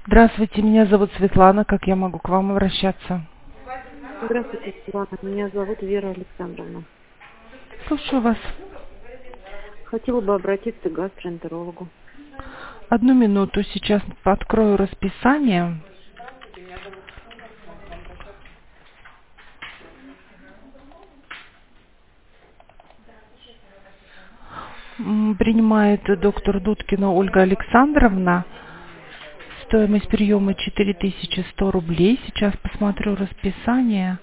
Здравствуйте, меня зовут Светлана. Как я могу к вам обращаться? Здравствуйте, Светлана. Меня зовут Вера Александровна. Слушаю вас. Хотела бы обратиться к гастроэнтерологу. Одну минуту, сейчас открою расписание. Принимает доктор Дудкина Ольга Александровна. Стоимость приема 4100 рублей. Сейчас посмотрю расписание.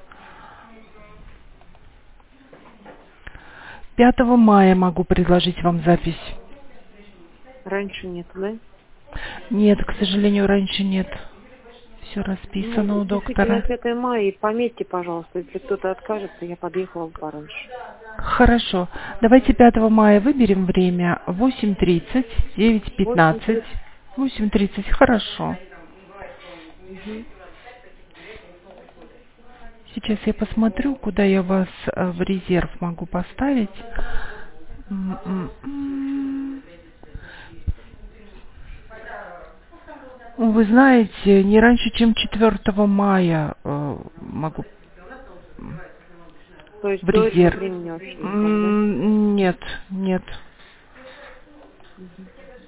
5 мая могу предложить вам запись. Раньше нет, да? Нет, к сожалению, раньше нет. Все Ну, расписано у действительно, доктора. 5 мая. И пометьте, пожалуйста, если кто-то откажется, я подъехала бы пораньше. Хорошо. Давайте 5 мая выберем время. 8:30, 9:15. 80. 8:30, хорошо. Угу. Сейчас я посмотрю, куда я вас в резерв могу поставить. М. Вы знаете, не раньше, чем 4 мая могу То есть в до этого резерв. времени вообще никак, да? Нет, нет. Угу.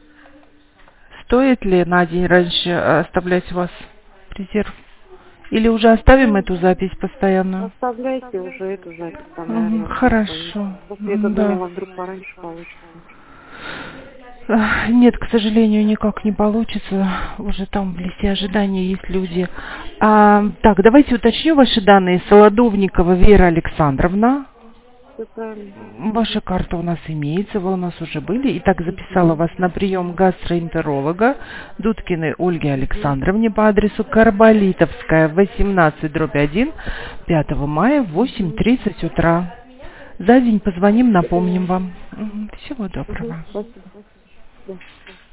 Стоит ли на день раньше оставлять вас в резерв? Или уже оставим Ну, эту запись постоянную? оставляйте уже эту запись, там, наверное, все Хорошо. получится. Просто я-то Да. думала, вдруг пораньше получится. Нет, к сожалению, никак не получится. Уже там в листе ожидания есть люди. Так, давайте уточню ваши данные. Солодовникова Вера Александровна. Все правильно. Ваша карта у нас имеется, вы у нас уже были. Итак, записала Угу. вас на прием гастроэнтеролога Дудкиной Ольге Угу. Александровне по адресу Карболитовская, 18/1, 5 мая в 8:30 утра. За день позвоним, напомним вам. Всего Угу. доброго. Спасибо. Да.